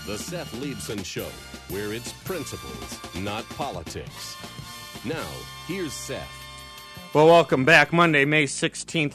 The Seth Leibsohn Show, where it's principles, not politics. Now, here's Seth. Well, welcome back. Monday, May 16th,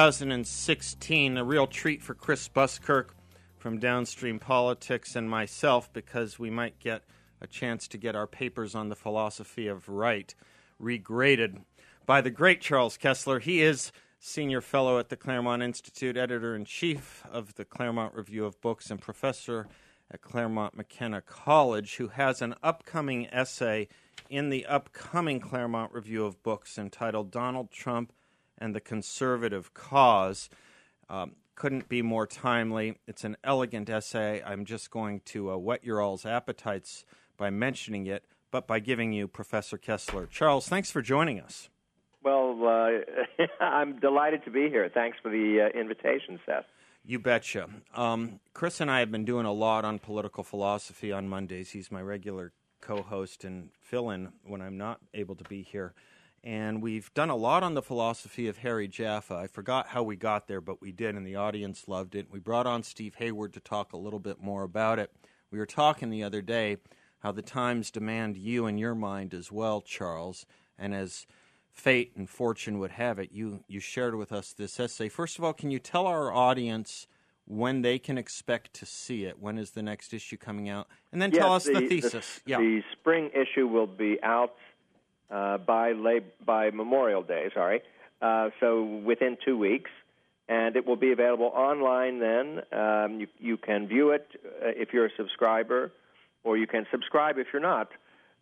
2016. A real treat for Chris Buskirk from Downstream Politics and myself, because we might get a chance to get our papers on the philosophy of right regraded by the great Charles Kesler. He is Senior Fellow at the Claremont Institute, Editor-in-Chief of the Claremont Review of Books, and Professor at Claremont McKenna College, who has an upcoming essay in the upcoming Claremont Review of Books entitled Donald Trump and the Conservative Cause. Couldn't be more timely. It's an elegant essay. I'm just going to whet your all's appetites by mentioning it, but by giving you Professor Kesler. Charles, thanks for joining us. Well, I'm delighted to be here. Thanks for the invitation, Seth. You betcha. Chris and I have been doing a lot on political philosophy on Mondays. He's my regular co-host and fill-in when I'm not able to be here. And we've done a lot on the philosophy of Harry Jaffa. I forgot how we got there, but we did, and the audience loved it. We brought on Steve Hayward to talk a little bit more about it. We were talking the other day how the times demand you and your mind as well, Charles, and as fate and fortune would have it, you shared with us this essay. First of all, can you tell our audience when they can expect to see it? When is the next issue coming out? And then tell us the thesis. The spring issue will be out by Memorial Day, so within 2 weeks. And it will be available online then. You can view it if you're a subscriber, or you can subscribe if you're not,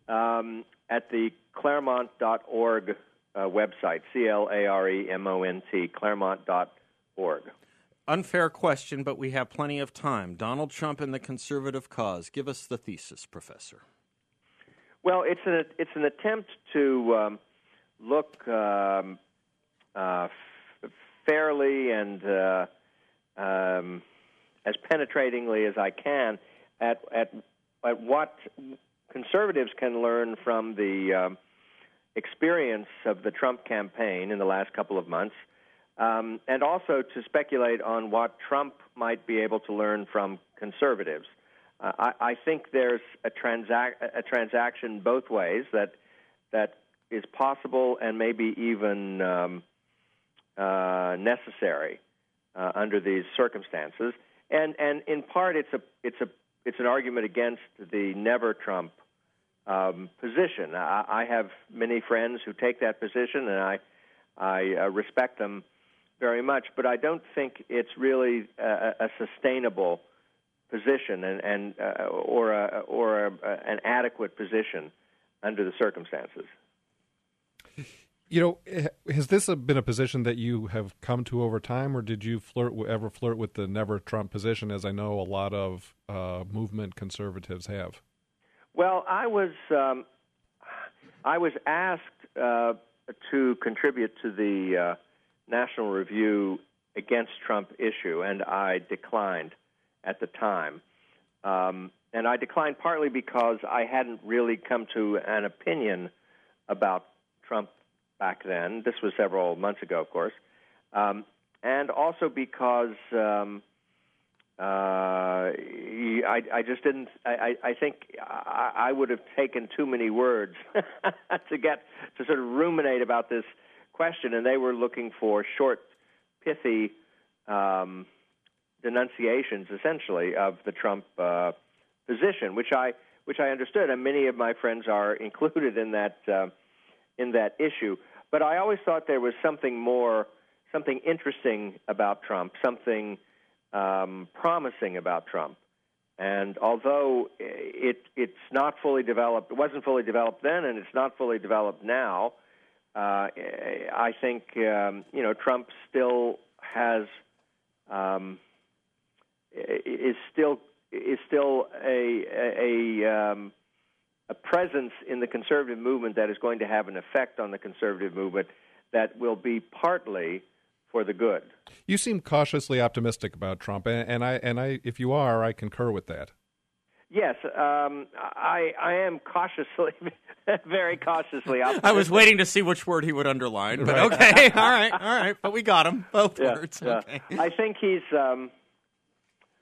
at the Claremont.org website, CLAREMONT, Claremont.org. Unfair question, but we have plenty of time. Donald Trump and the Conservative Cause. Give us the thesis, Professor. Well, it's an attempt to look fairly and as penetratingly as I can at what conservatives can learn from the experience of the Trump campaign in the last couple of months, and also to speculate on what Trump might be able to learn from conservatives. I think there's a transaction both ways that is possible and maybe even necessary under these circumstances. And in part, it's an argument against the never Trump position. I have many friends who take that position, and I respect them very much. But I don't think it's really a sustainable position or an adequate position under the circumstances. You know, has this been a position that you have come to over time, or did you ever flirt with the never Trump position, as I know a lot of movement conservatives have? Well, I was asked to contribute to the National Review Against Trump issue, and I declined at the time. And I declined partly because I hadn't really come to an opinion about Trump back then. This was several months ago, of course. And also because I just didn't. I think I would have taken too many words to sort of ruminate about this question, and they were looking for short, pithy denunciations, essentially, of the Trump position, which I understood, and many of my friends are included in that issue. But I always thought there was something more, something interesting about Trump, something promising about Trump. And although it's not fully developed, it wasn't fully developed then, and it's not fully developed now, I think Trump still has is still a presence in the conservative movement that is going to have an effect on the conservative movement that will be partly for the good. You seem cautiously optimistic about Trump, and I, if you are, I concur with that. Yes, I am cautiously, very cautiously optimistic. I was waiting to see which word he would underline, but right. Okay, all right, but we got him, both words. Yeah. Okay. I think he's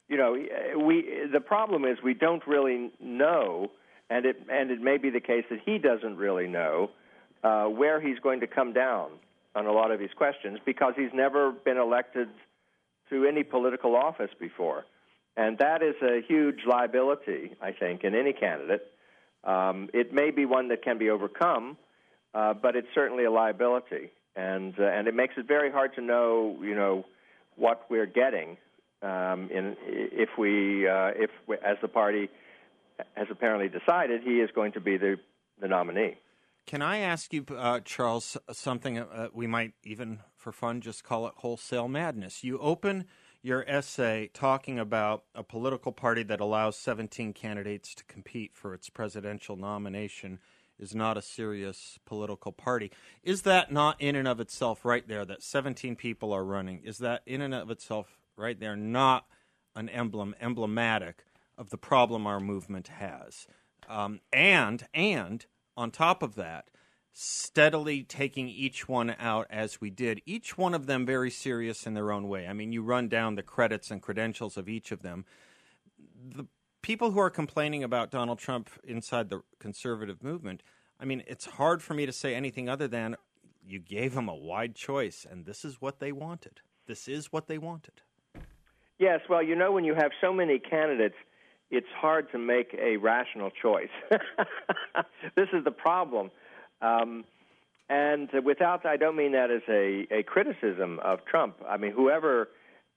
the problem is we don't really know, and it may be the case that he doesn't really know where he's going to come down on a lot of these questions, because he's never been elected to any political office before. And that is a huge liability, I think, in any candidate. It may be one that can be overcome, but it's certainly a liability. And it makes it very hard to know, what we're getting if as the party has apparently decided, he is going to be the nominee. Can I ask you, Charles, something we might even, for fun, just call it wholesale madness? You open your essay talking about a political party that allows 17 candidates to compete for its presidential nomination is not a serious political party. Is that not in and of itself right there, that 17 people are running, is that in and of itself right there not an emblematic of the problem our movement has? And on top of that, steadily taking each one out as we did, each one of them very serious in their own way. I mean, you run down the credits and credentials of each of them. The people who are complaining about Donald Trump inside the conservative movement, I mean, it's hard for me to say anything other than you gave them a wide choice, and this is what they wanted. This is what they wanted. Yes, well, when you have so many candidates, it's hard to make a rational choice. This is the problem. And I don't mean that as a criticism of Trump. I mean, whoever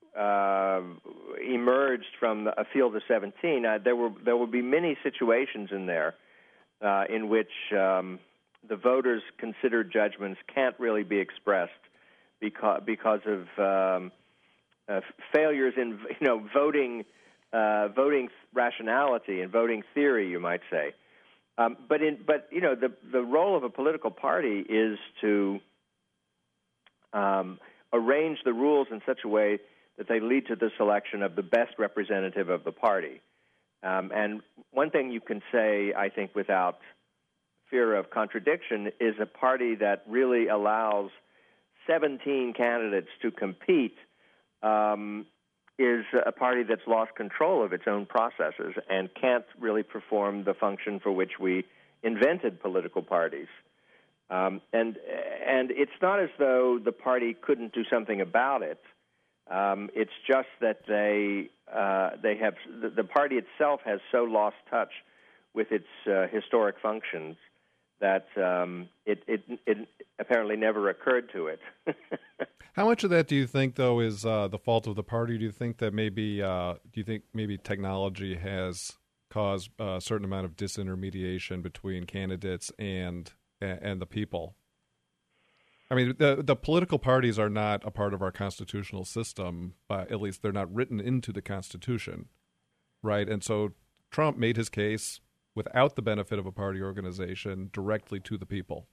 emerged from a field of 17, there will be many situations in there in which the voters' considered judgments can't really be expressed because of failures in voting rationality and voting theory, you might say. But the role of a political party is to arrange the rules in such a way that they lead to the selection of the best representative of the party. And one thing you can say, I think, without fear of contradiction, is a party that really allows 17 candidates to compete is a party that's lost control of its own processes and can't really perform the function for which we invented political parties. And it's not as though the party couldn't do something about it. It's just that the party itself has so lost touch with its historic functions that it apparently never occurred to it. How much of that do you think, though, is the fault of the party? Do you think that maybe technology has caused a certain amount of disintermediation between candidates and the people? I mean, the political parties are not a part of our constitutional system, at least they're not written into the Constitution, right? And so Trump made his case without the benefit of a party organization directly to the people.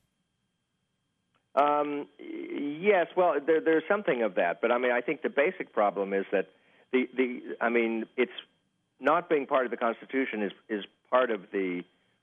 Yes, well, there's something of that, but I mean, I think the basic problem is that it's not being part of the Constitution is part of the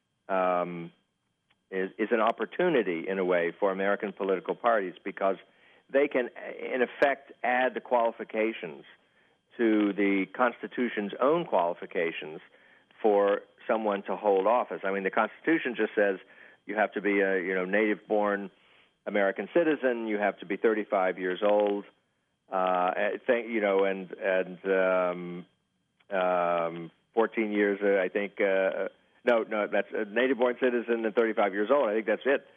is an opportunity in a way for American political parties, because they can, in effect, add the qualifications to the Constitution's own qualifications for someone to hold office. I mean, the Constitution just says you have to be a native-born American citizen. You have to be 35 years old, and 14 years. I think. No, that's a native-born citizen and 35 years old. I think that's it.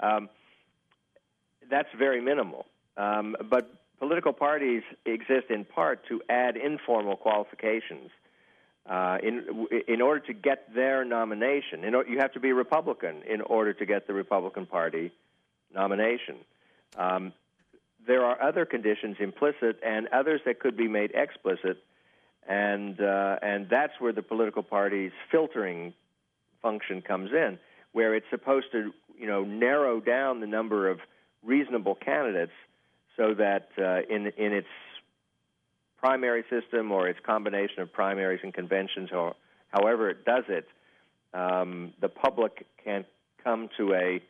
That's very minimal. But political parties exist in part to add informal qualifications. In order to get their nomination, you have to be a Republican in order to get the Republican Party nomination. There are other conditions implicit and others that could be made explicit, and that's where the political party's filtering function comes in, where it's supposed to narrow down the number of reasonable candidates so that in its primary system or its combination of primaries and conventions, or however it does it, the public can come to a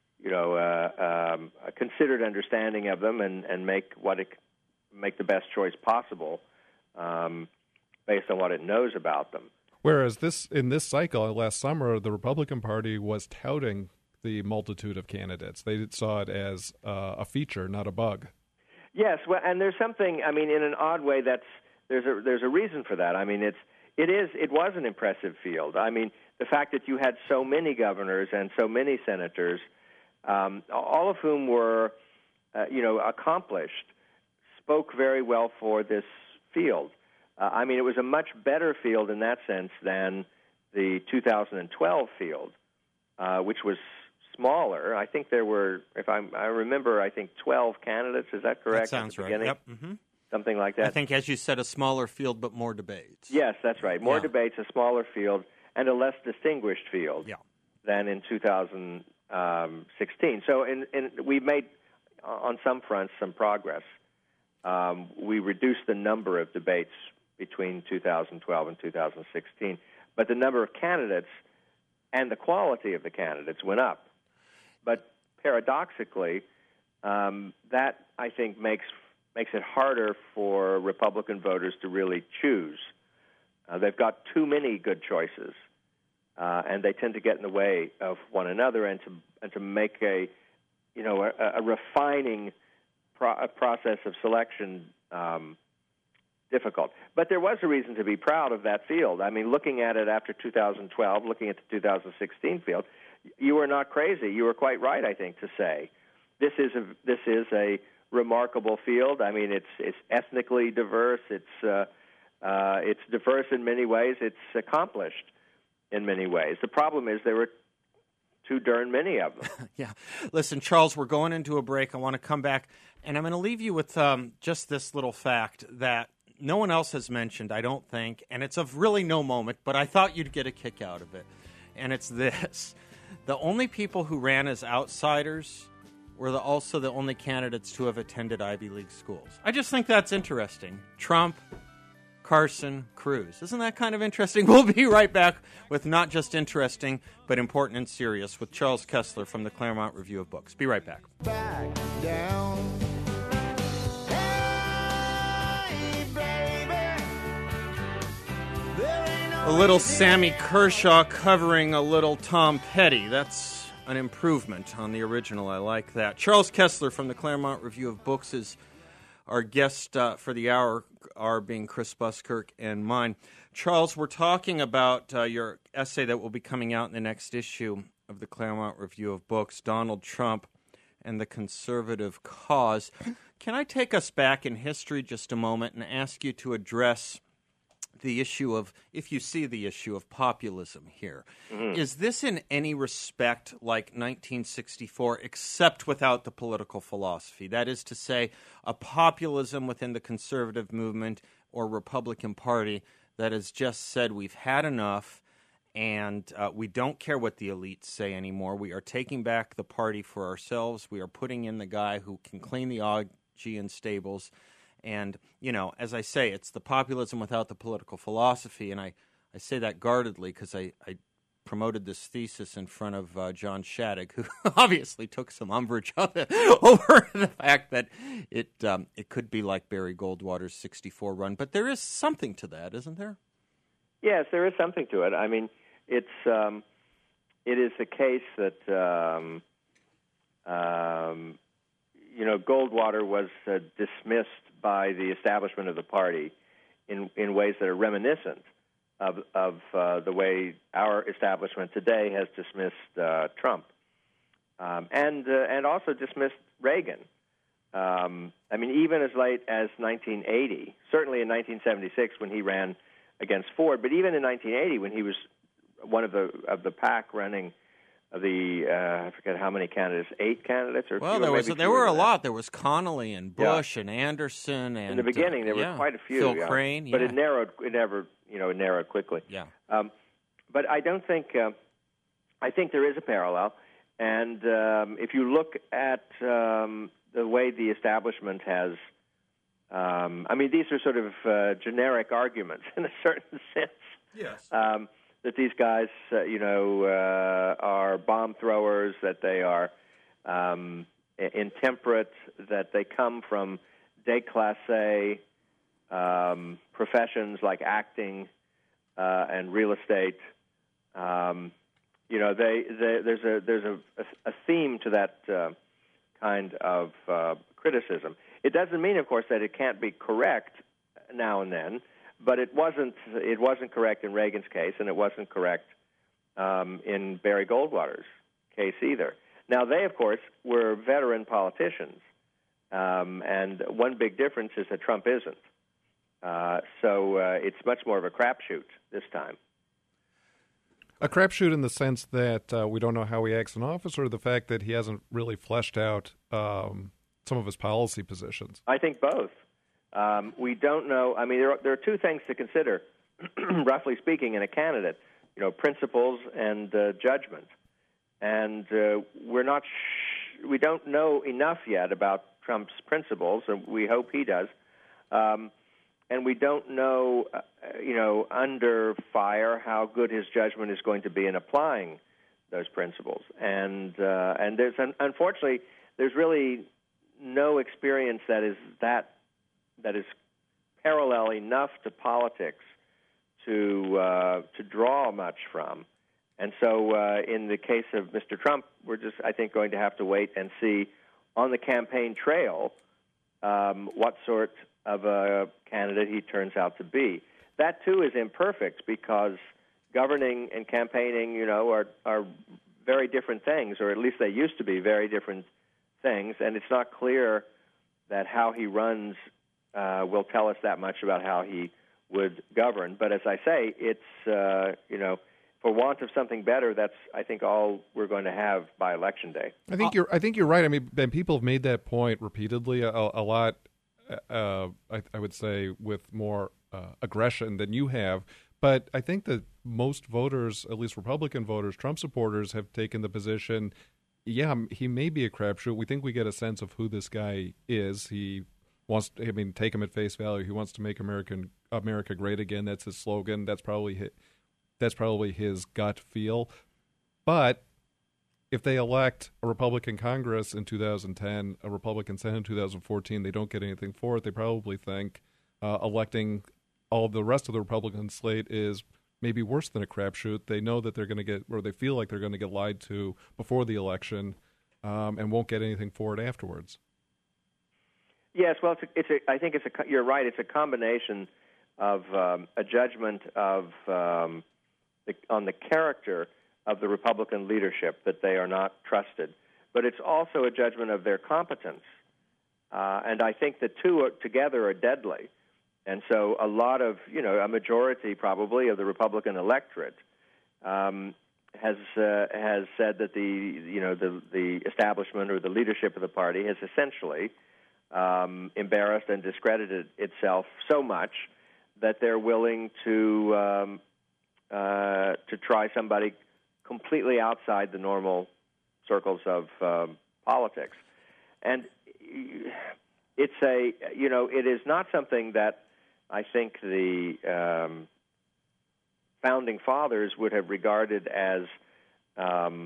considered understanding of them and make the best choice possible. based on what it knows about them. Whereas in this cycle, last summer, the Republican Party was touting the multitude of candidates. They saw it as a feature, not a bug. Yes, well, and there's something. I mean, in an odd way, there's a reason for that. I mean, it was an impressive field. I mean, the fact that you had so many governors and so many senators, all of whom were, accomplished, spoke very well for this field. I mean, it was a much better field in that sense than the 2012 field, which was smaller. I think there were, I remember, I think 12 candidates. Is that correct? That sounds right. Yep. Mm-hmm. Something like that. I think, as you said, a smaller field, but more debates. Yes, that's right. More debates, a smaller field, and a less distinguished field than in 2016. So we've made, on some fronts, some progress. We reduced the number of debates between 2012 and 2016, but the number of candidates and the quality of the candidates went up. But paradoxically, that, I think, makes it harder for Republican voters to really choose. They've got too many good choices, and they tend to get in the way of one another, and to make a refining process of selection difficult. But there was a reason to be proud of that field. I mean, looking at it after 2012, looking at the 2016 field, you were not crazy. You were quite right, I think, to say this is a remarkable field. I mean, it's ethnically diverse. It's diverse in many ways. It's accomplished in many ways. The problem is there were too darn many of them. Yeah. Listen, Charles, we're going into a break. I want to come back, and I'm going to leave you with just this little fact that no one else has mentioned, I don't think, and it's of really no moment, but I thought you'd get a kick out of it. And it's this. The only people who ran as outsiders were also the only candidates to have attended Ivy League schools. I just think that's interesting. Trump, Carson, Cruz. Isn't that kind of interesting? We'll be right back with not just interesting, but important and serious with Charles Kessler from the Claremont Review of Books. Be right back. Back down. Hey, baby. There ain't no A little Sammy Kershaw covering a little Tom Petty. That's an improvement on the original. I like that. Charles Kessler from the Claremont Review of Books is our guest for the hour, our being Chris Buskirk and mine. Charles, we're talking about your essay that will be coming out in the next issue of the Claremont Review of Books, Donald Trump and the Conservative Cause. Can I take us back in history just a moment and ask you to address the issue of, if you see the issue of populism here? Mm-hmm. Is this in any respect like 1964, except without the political philosophy? That is to say, a populism within the conservative movement or Republican Party that has just said we've had enough and we don't care what the elites say anymore. We are taking back the party for ourselves. We are putting in the guy who can clean the Augean stables. And, as I say, it's the populism without the political philosophy, and I say that guardedly because I promoted this thesis in front of John Shadegg, who obviously took some umbrage of it over the fact that it could be like Barry Goldwater's 64 run. But there is something to that, isn't there? Yes, there is something to it. I mean, it is the case that Goldwater was dismissed by the establishment of the party in ways that are reminiscent of the way our establishment today has dismissed Trump, and also dismissed Reagan. I mean, even as late as 1980, certainly in 1976 when he ran against Ford, but even in 1980 when he was one of the pack running I forget how many candidates, 8 candidates or well, there were a lot. There was Connolly and Bush and Anderson, and in the beginning there were quite a few. Phil Crane, but it narrowed quickly. Yeah. But I don't think. I think there is a parallel, and if you look at the way the establishment has, I mean, these are sort of generic arguments in a certain sense. Yes. That these guys, are bomb throwers, that they are intemperate, that they come from déclassé professions like acting and real estate. There's a theme to that kind of criticism. It doesn't mean, of course, that it can't be correct now and then, but it wasn't correct in Reagan's case, and it wasn't correct in Barry Goldwater's case either. Now, they, of course, were veteran politicians, and one big difference is that Trump isn't. So it's much more of a crapshoot this time. A crapshoot in the sense that we don't know how he acts in office, or the fact that he hasn't really fleshed out some of his policy positions? I think both. We don't know. I mean, there are two things to consider, roughly speaking, in a candidate. Principles and judgment. And we don't know enough yet about Trump's principles, and we hope he does. And we don't know, under fire, how good his judgment is going to be in applying those principles. And unfortunately, there's really no experience that is parallel enough to politics to draw much from. And so in the case of Mr. Trump, we're just, I think, going to have to wait and see on the campaign trail what sort of a candidate he turns out to be. That, too, is imperfect because governing and campaigning, are very different things, or at least they used to be very different things, and it's not clear that how he runs will tell us that much about how he would govern. But as I say, it's, for want of something better, that's, I think, all we're going to have by Election Day. I think you're right. I mean, and people have made that point repeatedly a lot, I would say, with more aggression than you have. But I think that most voters, at least Republican voters, Trump supporters, have taken the position, yeah, he may be a crapshoot. We think we get a sense of who this guy is. He wants to, take him at face value. He wants to make America great again. That's his slogan. That's probably his gut feel. But if they elect a Republican Congress in 2010, a Republican Senate in 2014, they don't get anything for it. They probably think electing all of the rest of the Republican slate is maybe worse than a crapshoot. They know that they're going to get, or they feel like they're going to get lied to before the election, and won't get anything for it afterwards. Yes, well, I think you're right. It's a combination of a judgment of on the character of the Republican leadership, that they are not trusted, but it's also a judgment of their competence, and I think the two together are deadly. And so a lot of, a majority probably of the Republican electorate has said that the establishment or the leadership of the party has essentially embarrassed and discredited itself so much that they're willing to try somebody completely outside the normal circles of politics. And it's it is not something that I think the founding fathers would have regarded as a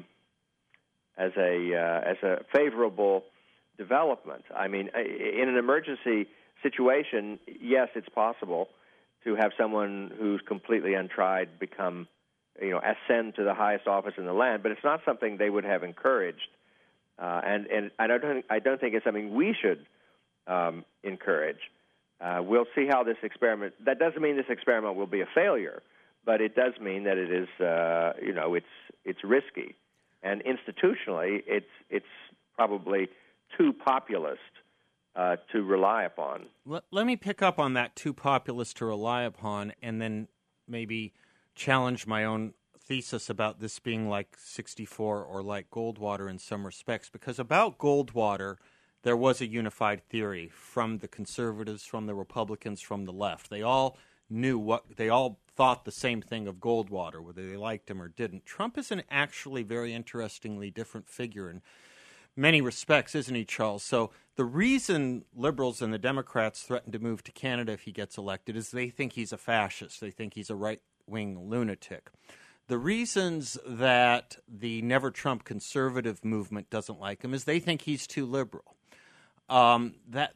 favorable development. I mean, in an emergency situation, yes, it's possible to have someone who's completely untried become, ascend to the highest office in the land, but it's not something they would have encouraged, and I don't think it's something we should encourage. We'll see how this experiment. That doesn't mean this experiment will be a failure, but it does mean that it is, it's risky, and institutionally, it's probably too populist to rely upon. Let me pick up on that too populist to rely upon, and then maybe challenge my own thesis about this being like 64 or like Goldwater in some respects, because about Goldwater, there was a unified theory from the conservatives, from the Republicans, from the left. They all they all thought the same thing of Goldwater, whether they liked him or didn't. Trump is an actually very interestingly different figure in many respects, isn't he, Charles? So the reason liberals and the Democrats threaten to move to Canada if he gets elected is they think he's a fascist. They think he's a right-wing lunatic. The reasons that the Never Trump conservative movement doesn't like him is they think he's too liberal. That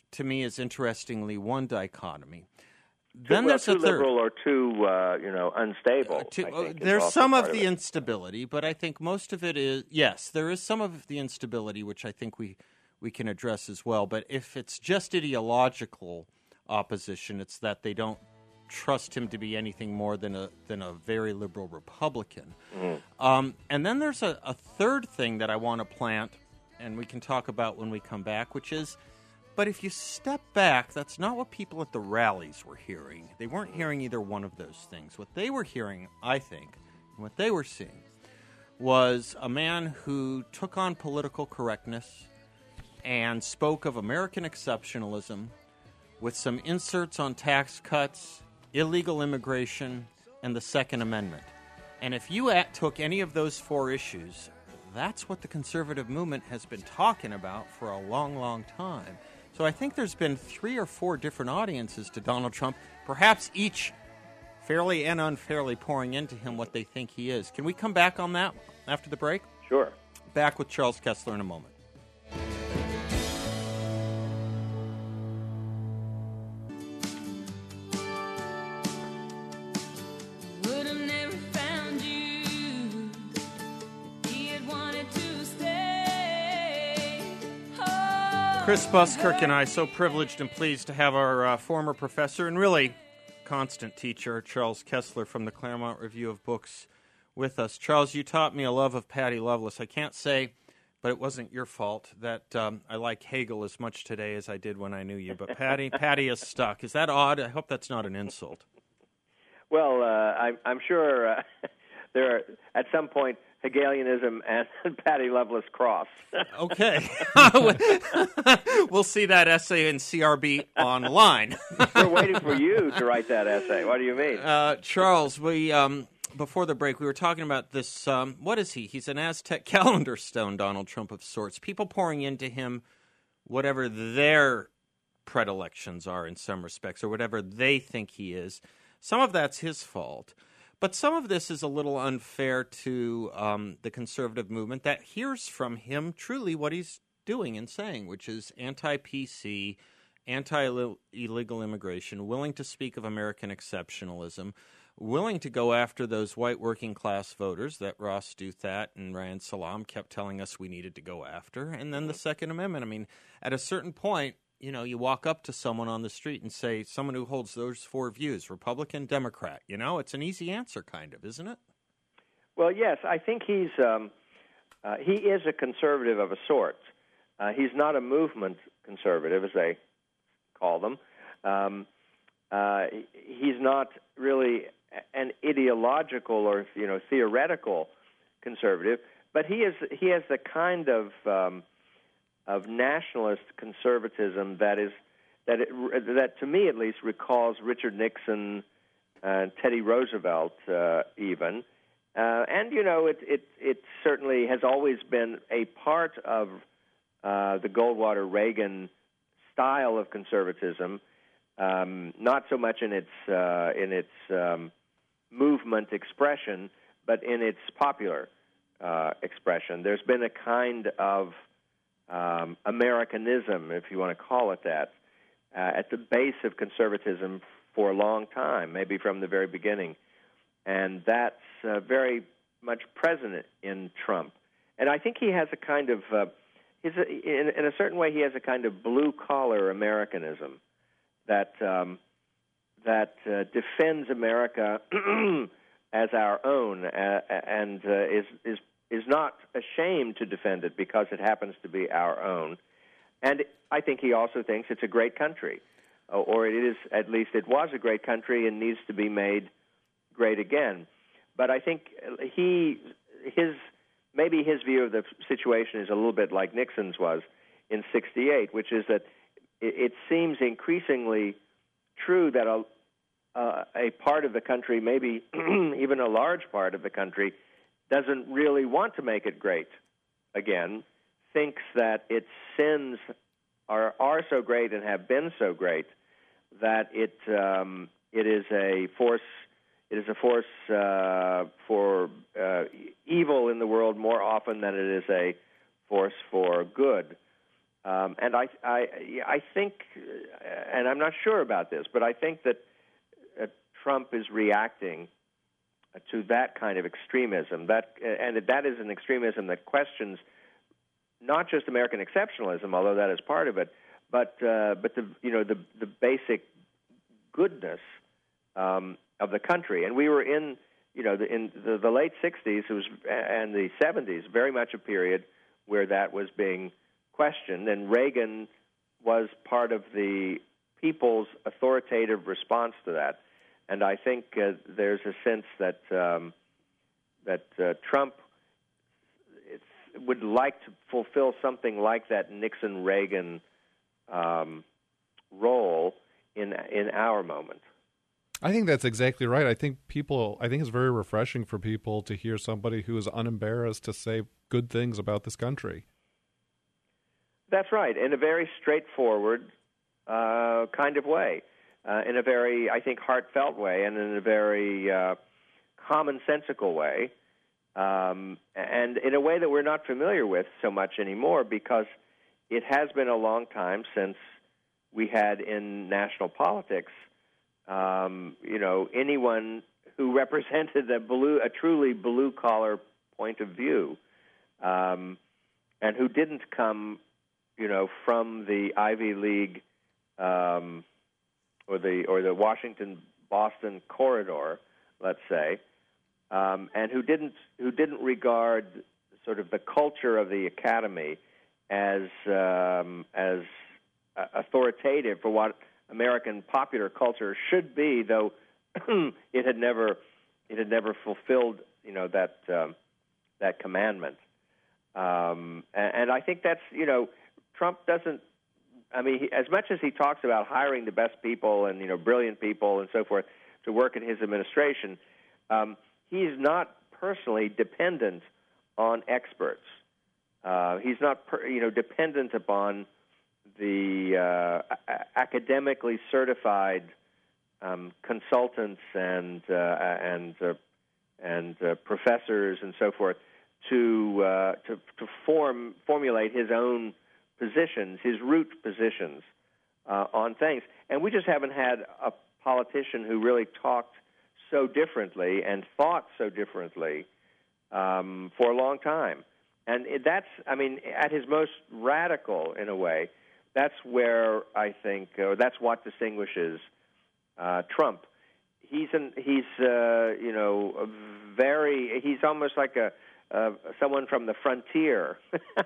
to me is interestingly one dichotomy. Then there's too a third. liberal or too, unstable. I think, there's also some part of the it. instability, but I think most of it is, yes, there is some of the instability, which I think we can address as well. But if it's just ideological opposition, it's that they don't trust him to be anything more than a very liberal Republican. And then there's a third thing that I want to plant, and we can talk about when we come back, which is, but if you step back, that's not what people at the rallies were hearing. They weren't hearing either one of those things. What they were hearing, I think, and what they were seeing, was a man who took on political correctness and spoke of American exceptionalism with some inserts on tax cuts, illegal immigration, and the Second Amendment. And if you took any of those four issues, that's what the conservative movement has been talking about for a long, long time. So I think there's been 3 or 4 different audiences to Donald Trump, perhaps each fairly and unfairly pouring into him what they think he is. Can we come back on that after the break? Sure. Back with Charles Kessler in a moment. Chris Buskirk and I, so privileged and pleased to have our former professor and really constant teacher, Charles Kessler from the Claremont Review of Books, with us. Charles, you taught me a love of Patty Loveless. I can't say, but it wasn't your fault, that I like Hegel as much today as I did when I knew you. But Patty is stuck. Is that odd? I hope that's not an insult. Well, I'm sure there are, at some point, Hegelianism and Patty Loveless cross. Okay. We'll see that essay in CRB online. We're waiting for you to write that essay. What do you mean? Charles, we before the break, we were talking about this. What is he? He's an Aztec calendar stone, Donald Trump of sorts. People pouring into him whatever their predilections are in some respects, or whatever they think he is. Some of that's his fault. But some of this is a little unfair to the conservative movement that hears from him truly what he's doing and saying, which is anti-PC, anti-illegal immigration, willing to speak of American exceptionalism, willing to go after those white working-class voters that Ross Douthat and Ryan Salam kept telling us we needed to go after, and then the Second Amendment. I mean, at a certain point, you know, you walk up to someone on the street and say, someone who holds those 4 views, Republican, Democrat, you know, it's an easy answer kind of, isn't it? Well, yes, I think he is a conservative of a sort. He's not a movement conservative, as they call them. He's not really an ideological or, you know, theoretical conservative, but he has the kind of nationalist conservatism that to me at least recalls Richard Nixon, Teddy Roosevelt, even, and you know it certainly has always been a part of the Goldwater Reagan style of conservatism, not so much in its movement expression, but in its popular expression. There's been a kind of Americanism, if you want to call it that, at the base of conservatism for a long time, maybe from the very beginning. And that's very much present in Trump. And I think he has a kind of, in a certain way, he has a kind of blue-collar Americanism that defends America as our own and is not ashamed to defend it because it happens to be our own. And I think he also thinks it's a great country, or it is, at least it was a great country and needs to be made great again. But I think maybe his view of the situation is a little bit like Nixon's was in '68, which is that it seems increasingly true that a part of the country, maybe even a large part of the country, doesn't really want to make it great again, thinks that its sins are so great and have been so great that it is a force for evil in the world more often than it is a force for good. And I think, and I'm not sure about this, but I think that Trump is reacting to that kind of extremism. That is an extremism that questions not just American exceptionalism, although that is part of it, but the basic goodness of the country. And we were in the late 60s and the 70s, very much a period where that was being questioned, and Reagan was part of the people's authoritative response to that. And I think there's a sense that Trump would like to fulfill something like that Nixon-Reagan role in our moment. I think that's exactly right. I think it's very refreshing for people to hear somebody who is unembarrassed to say good things about this country. That's right, in a very straightforward kind of way, in a very, I think, heartfelt way, and in a very commonsensical way, and in a way that we're not familiar with so much anymore, because it has been a long time since we had in national politics, anyone who represented a truly blue-collar point of view, and who didn't come from the Ivy League or the Washington-Boston corridor, let's say, and who didn't regard sort of the culture of the academy as authoritative for what American popular culture should be, though it had never fulfilled that commandment. And I think that's Trump doesn't. I mean, as much as he talks about hiring the best people and brilliant people and so forth to work in his administration, he's not personally dependent on experts. He's not dependent upon the academically certified consultants and professors and so forth to formulate his own positions, his root positions on things. And we just haven't had a politician who really talked so differently and thought so differently for a long time. And that's, at his most radical, in a way, that's where I think, that's what distinguishes Trump. He's almost like someone from the frontier.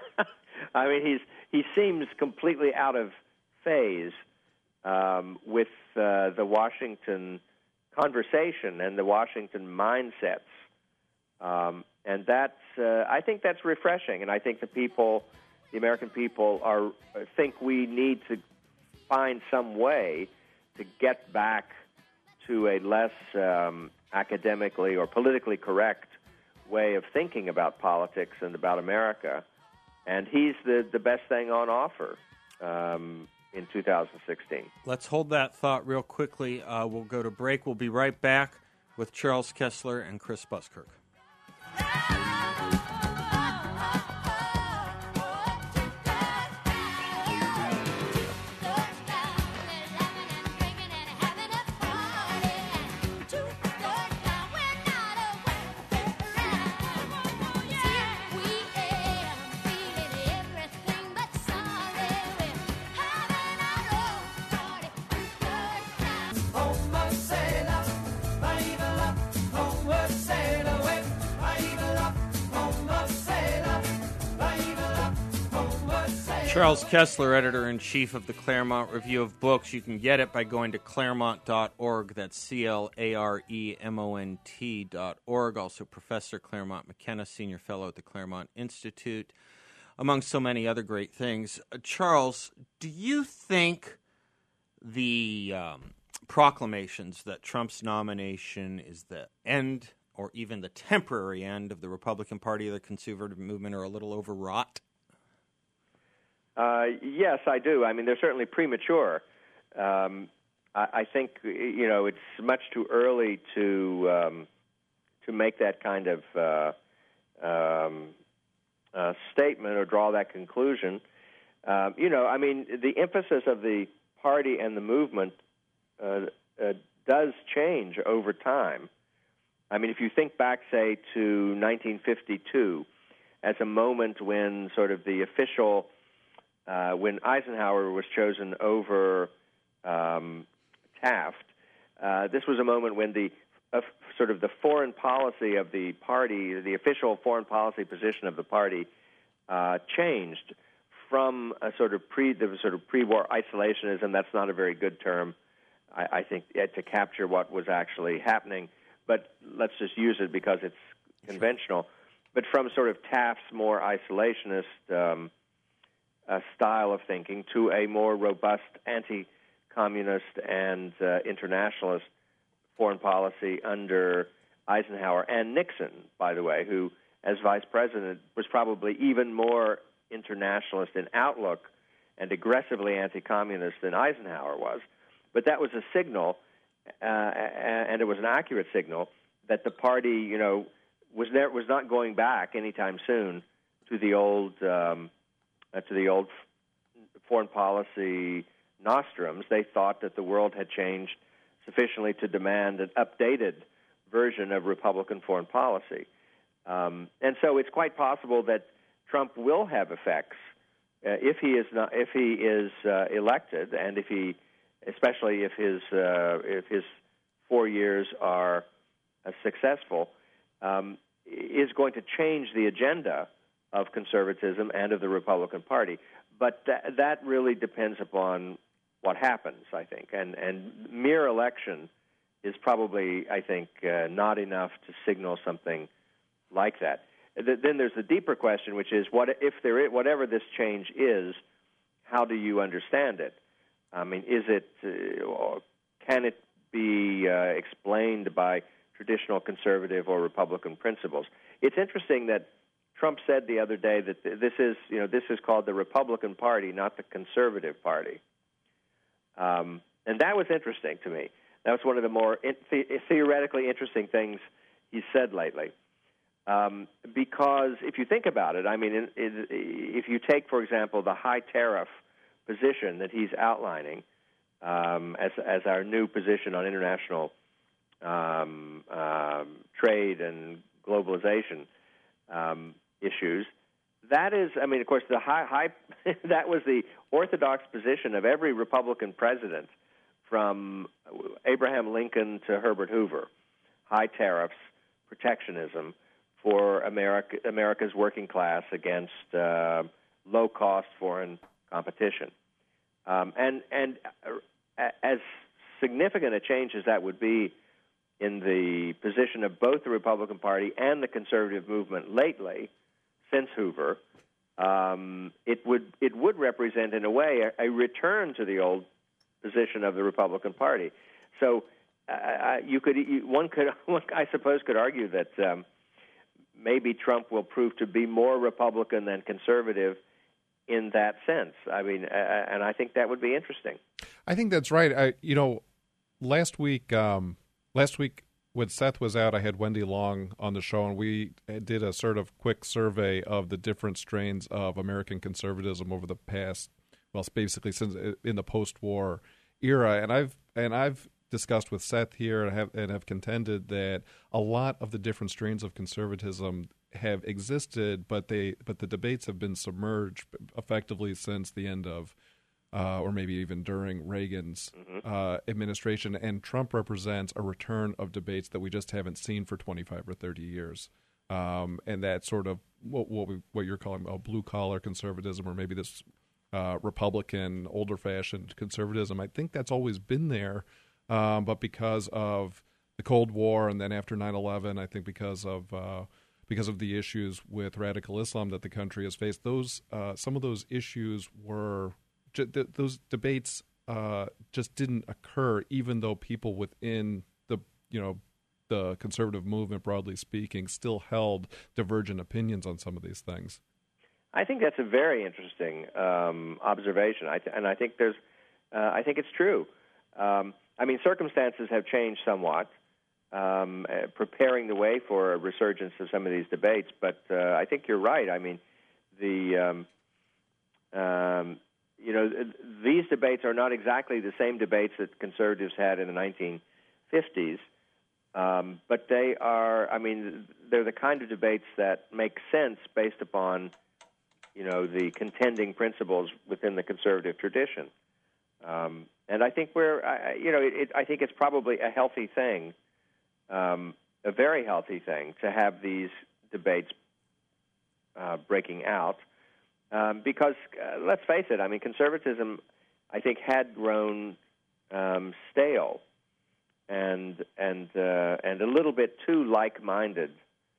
He seems completely out of phase with the Washington conversation and the Washington mindsets, and that's I think that's refreshing. And I think the American people think we need to find some way to get back to a less academically or politically correct way of thinking about politics and about America. And he's the best thing on offer in 2016. Let's hold that thought real quickly. We'll go to break. We'll be right back with Charles Kessler and Chris Buskirk. Charles Kessler, editor-in-chief of the Claremont Review of Books. You can get it by going to claremont.org. That's CLAREMONT.org. Also, Professor Claremont McKenna, Senior Fellow at the Claremont Institute, among so many other great things. Charles, do you think the proclamations that Trump's nomination is the end or even the temporary end of the Republican Party or the conservative movement are a little overwrought? Yes, I do. They're certainly premature. I think it's much too early to make that kind of statement or draw that conclusion. I mean, the emphasis of the party and the movement does change over time. I mean, if you think back, say, to 1952 as a moment when sort of the official, when Eisenhower was chosen over Taft, this was a moment when the sort of the foreign policy of the party, the official foreign policy position of the party, changed from a sort of pre-war isolationism. That's not a very good term, I think, to capture what was actually happening. But let's just use it because it's conventional. But from sort of Taft's more isolationist style of thinking to a more robust anti-communist and internationalist foreign policy under Eisenhower and Nixon, by the way, who, as vice president, was probably even more internationalist in outlook and aggressively anti-communist than Eisenhower was. But that was a signal, and it was an accurate signal, that the party, was not going back anytime soon to the old foreign policy nostrums. They thought that the world had changed sufficiently to demand an updated version of Republican foreign policy. And so it's quite possible that Trump will have effects if he is elected, and especially if his 4 years are successful, is going to change the agenda of conservatism and of the Republican Party. But that really depends upon what happens, I think. And mere election is probably, I think, not enough to signal something like that. Then there's the deeper question, which is, whatever this change is, how do you understand it? I mean, can it be explained by traditional conservative or Republican principles? It's interesting that Trump said the other day that this is called the Republican Party, not the Conservative Party. And that was interesting to me. That was one of the more theoretically interesting things he's said lately. Because if you think about it, I mean, if you take, for example, the high tariff position that he's outlining as our new position on international trade and globalization issues, that is, I mean, of course, the high that was the orthodox position of every Republican president from Abraham Lincoln to Herbert Hoover: high tariffs, protectionism for America's working class against low-cost foreign competition. And as significant a change as that would be in the position of both the Republican Party and the conservative movement lately, since Hoover, it would represent, in a way, a return to the old position of the Republican Party. So one, I suppose, could argue that maybe Trump will prove to be more Republican than conservative in that sense. I mean, and I think that would be interesting. I think that's right. Last week when Seth was out, I had Wendy Long on the show, and we did a sort of quick survey of the different strains of American conservatism over the past, well, basically since in the post-war era. And I've discussed with Seth here and have contended that a lot of the different strains of conservatism have existed, but the debates have been submerged effectively since the end of, or maybe even during Reagan's administration. And Trump represents a return of debates that we just haven't seen for 25 or 30 years. And that sort of what you're calling a blue-collar conservatism, or maybe this Republican, older-fashioned conservatism, I think that's always been there. But because of the Cold War, and then after 9/11, I think because of the issues with radical Islam that the country has faced, some of those issues were those debates just didn't occur, even though people within the conservative movement, broadly speaking, still held divergent opinions on some of these things. I think that's a very interesting observation, and I think I think it's true. I mean, circumstances have changed somewhat, preparing the way for a resurgence of some of these debates. But I think you're right. I mean, these debates are not exactly the same debates that conservatives had in the 1950s, but they are, they're the kind of debates that make sense based upon, the contending principles within the conservative tradition. And I think I think it's probably a healthy thing, a very healthy thing, to have these debates breaking out. Because let's face it, conservatism, I think, had grown stale and a little bit too like-minded,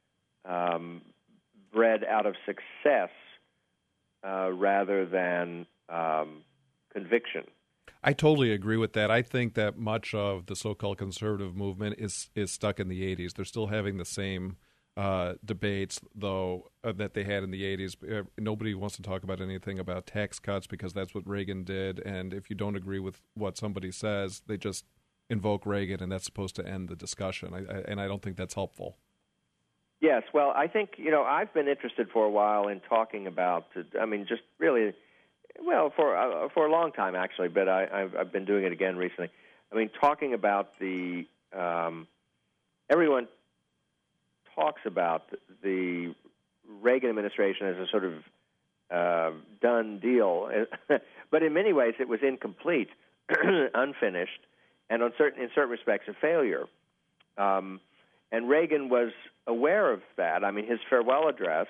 bred out of success rather than conviction. I totally agree with that. I think that much of the so-called conservative movement is stuck in the 80s. They're still having the same debates, though, that they had in the 80s. Nobody wants to talk about anything about tax cuts because that's what Reagan did, and if you don't agree with what somebody says, they just invoke Reagan, and that's supposed to end the discussion. I don't think that's helpful. Yes, well, I think, I've been interested for a while in talking about, just really, for a long time, actually, but I've been doing it again recently. Talking about the, everyone talks about the Reagan administration as a sort of done deal, but in many ways it was incomplete, unfinished, and in certain respects a failure. And Reagan was aware of that. His farewell address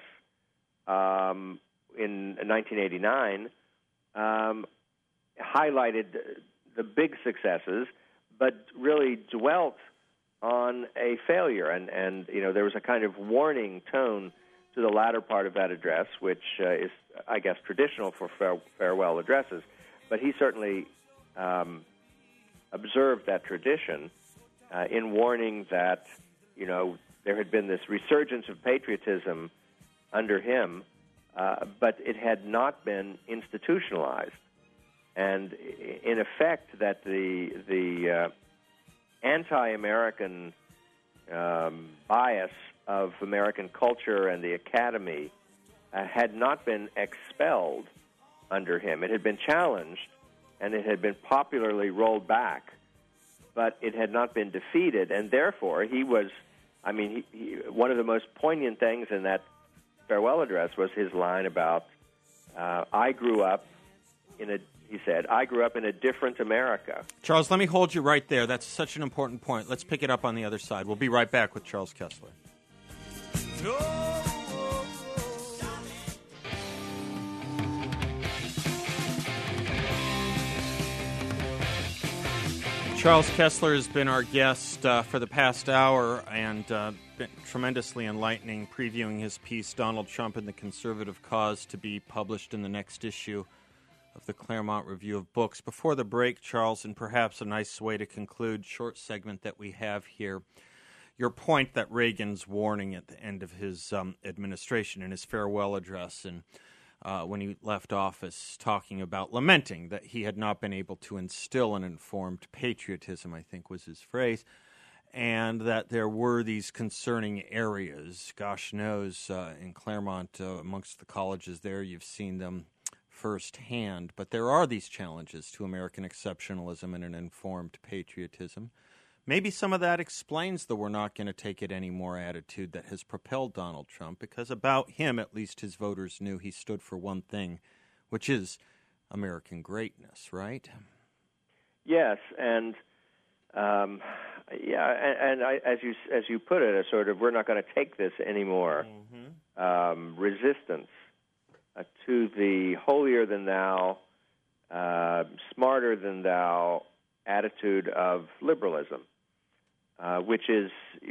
in 1989 highlighted the big successes, but really dwelt on a failure. And there was a kind of warning tone to the latter part of that address, which is, I guess, traditional for farewell addresses. But he certainly observed that tradition in warning that, there had been this resurgence of patriotism under him, but it had not been institutionalized. And in effect, that the anti-American bias of American culture and the academy had not been expelled under him. It had been challenged, and it had been popularly rolled back, but it had not been defeated, and therefore he was, one of the most poignant things in that farewell address was his line about, I grew up in a different America. Charles, let me hold you right there. That's such an important point. Let's pick it up on the other side. We'll be right back with Charles Kessler. Charles Kessler has been our guest for the past hour and been tremendously enlightening, previewing his piece, Donald Trump and the Conservative Cause, to be published in the next issue of the Claremont Review of Books. Before the break, Charles, and perhaps a nice way to conclude short segment that we have here, your point that Reagan's warning at the end of his administration in his farewell address and when he left office, talking about lamenting that he had not been able to instill an informed patriotism, I think was his phrase, and that there were these concerning areas. Gosh knows, in Claremont, amongst the colleges there, you've seen them firsthand. But there are these challenges to American exceptionalism and an informed patriotism. Maybe some of that explains the we're not going to take it anymore attitude that has propelled Donald Trump, because about him, at least his voters knew he stood for one thing, which is American greatness, right? Yes, and as you put it, a sort of we're not going to take this anymore resistance to the holier-than-thou, smarter-than-thou attitude of liberalism, which is,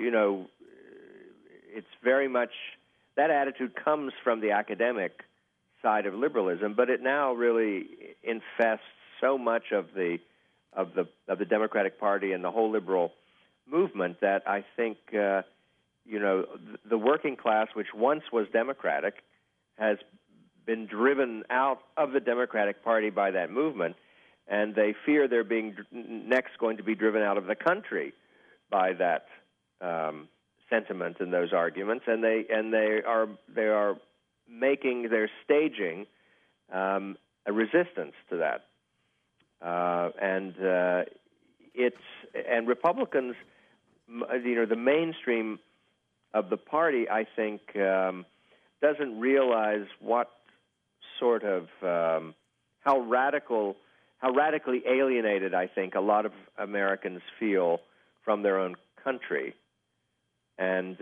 it's very much, that attitude comes from the academic side of liberalism, but it now really infests so much of the Democratic Party and the whole liberal movement that I think, the working class, which once was Democratic, has been driven out of the Democratic Party by that movement, and they fear they're being next going to be driven out of the country by that sentiment and those arguments, and they're staging a resistance to that, and Republicans, the mainstream of the party, I think, doesn't realize what sort of how radically alienated, I think, a lot of Americans feel from their own country. And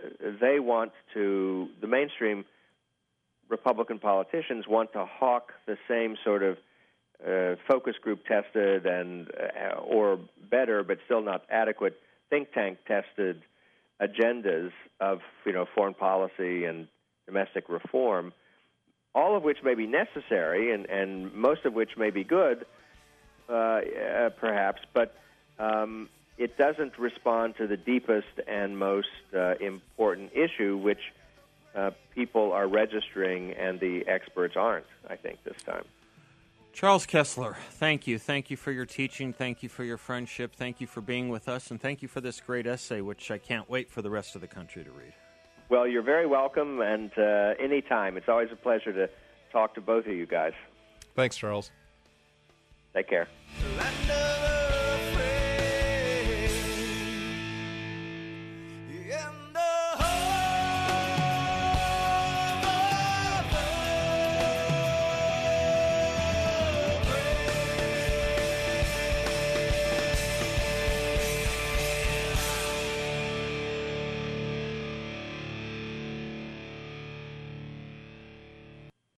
the mainstream Republican politicians want to hawk the same sort of focus group tested or better, but still not adequate, think tank tested agendas of foreign policy and domestic reform, all of which may be necessary and most of which may be good, perhaps, but it doesn't respond to the deepest and most important issue, which people are registering and the experts aren't, I think, this time. Charles Kesler, thank you. Thank you for your teaching. Thank you for your friendship. Thank you for being with us. And thank you for this great essay, which I can't wait for the rest of the country to read. Well, you're very welcome, and anytime. It's always a pleasure to talk to both of you guys. Thanks, Charles. Take care. Land